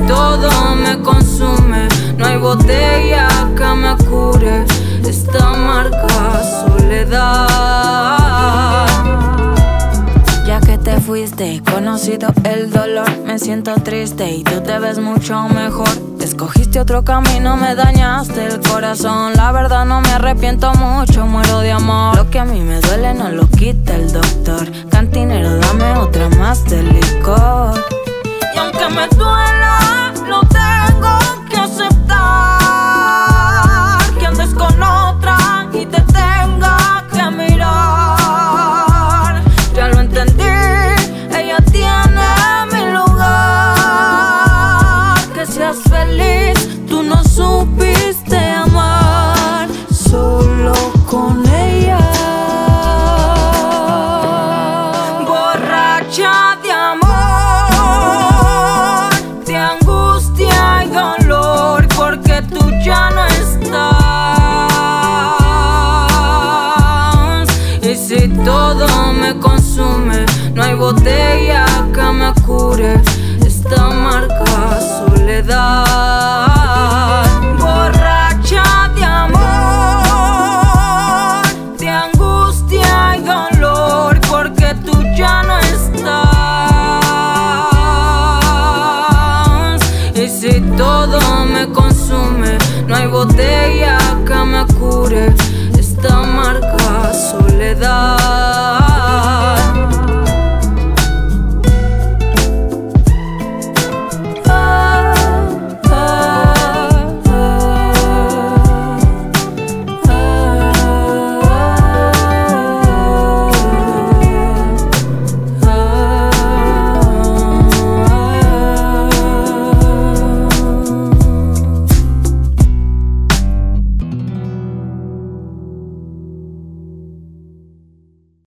todo me consume, no hay botella que me cure esta amarga soledad. Ya que te fuiste, he conocido el dolor. Me siento triste y tú te ves mucho mejor. Escogiste otro camino, me dañaste el corazón. La verdad no me arrepiento mucho, muero de amor. Lo que a mí me duele no lo quita el doctor. Cantinero, dame otra más de licor. Y aunque me duela, lo tengo que aceptar. Que andes con otra y te tenga que mirar. Ya lo entendí, ella tiene mi lugar. Que seas feliz, tú no supiste amar. Solo con ella. Borracha de amor, de angustia y dolor, porque tú ya no estás. Y si todo me consume, no hay botella que me cure esta amarga soledad. Borracha de amor, de angustia y dolor, porque tú ya no estás. Y si todo me consume, no hay botella que me cure esta amarga soledad.